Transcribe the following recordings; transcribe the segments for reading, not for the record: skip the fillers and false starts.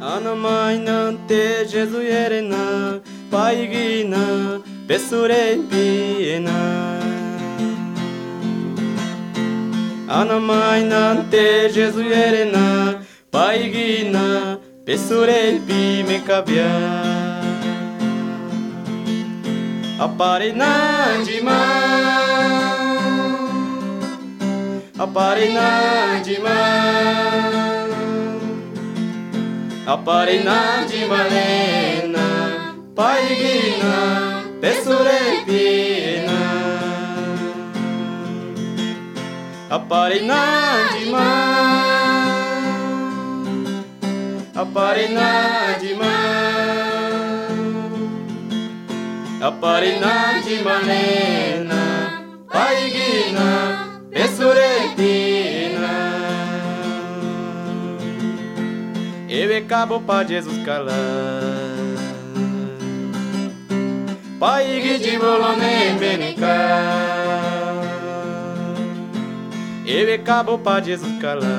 Anamainante Jesuerena Paigina Pesurepiena Anamainante Jesuerena Paigina Pesurepi Mekabia Aparenandima Aparenandima Aparenandima Lena Paigina Pesurepina Aparenandima Aparenandima Aparenandima Lena Paigina Pesurepina Ewe cabo pa Jesus cala Paigi de volone benica Ewe cabo pa Jesus cala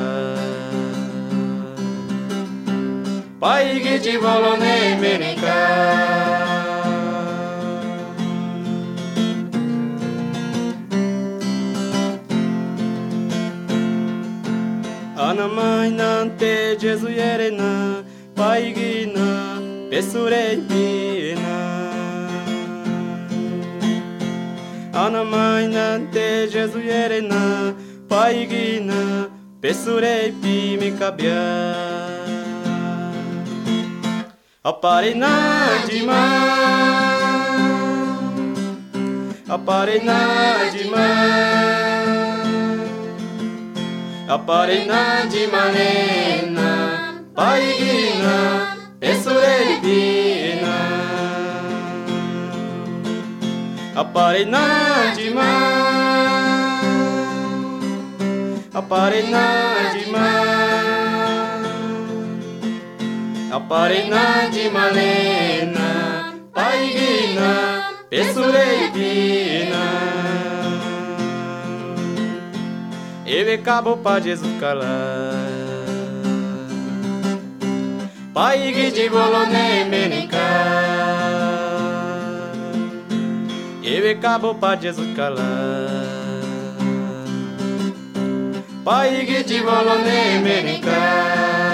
Paigi de volone benica Anamainante Jesuerena Paigina Pesurepina Anamainante Jesuerena Paigina Pesurepi Mekabia Aparenandima Aparenandima Aparenandima Lena Paigina Pesurepina Aparenandima Aparenandima Aparenandima Lena Paigina Pesurepina Ewe cabo pa Jesus cala Paigi de volone menica Ewe cabo pa Jesus cala Paigi de volone menica